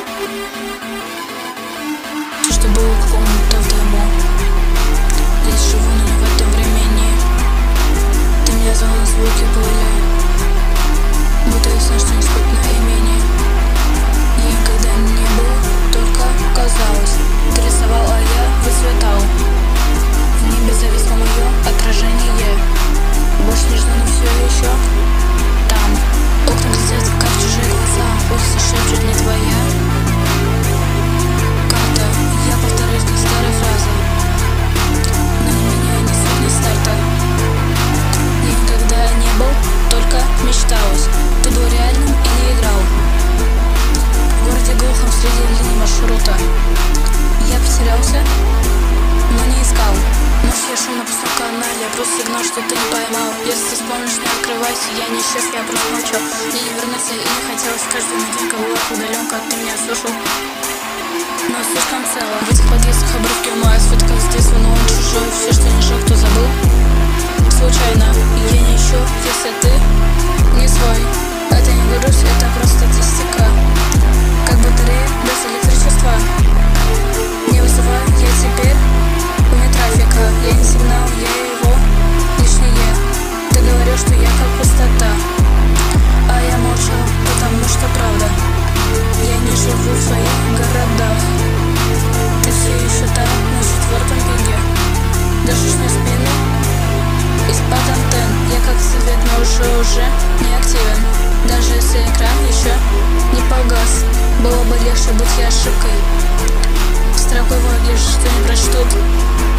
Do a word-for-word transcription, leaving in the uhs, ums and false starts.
То, что было какому-то в дому. Я живу, но не в этом времени. Ты меня звал, звуки были, будто ясно, что не спать на имени. Я никогда не был, только казалось. Ты рисовал, а я выцветал. В небе зависло мое отражение. Больше не жду, но все еще там. Окна глядят, как чужие глаза. Улица шепчет, не твоя карта. Я повторюсь, как старая фраза, но не меня не суть, не старта. Я никогда не был, только мечталось. Ты был реальным и не играл. В городе глухом среди линий маршрута я потерялся, но не искал. Может, я шел на пустом канале, просто сигнал, что ты не поймал. Если ты вспомнишь, не открывайся, я не исчез, я просто молчал. Мне не вернуться и не хотелось, каждая мигинка была удаленка, ты меня слушал, но слишком цело. В этих подъездах обрывки моя свет, как с детства, но он чужой. Все, что не шел, кто забыл случайно. Я не ищу, если ты не свой. Это не грусть, это просто статистика, как батарея без электричества. Не вызываю я теперь вне трафика. Я не сигнал, я его лишнее. Ты говорил, что я как пустота, а я молчал, потому что правда. Я не живу в своих городах. Ты все еще там, на четвертом беге. Дышишь на спину из-под антенн. Я как свет, но уже уже не активен. Даже если экран еще не погас, было бы легче быть я ошибкой, строкой влаги, что не прочтут.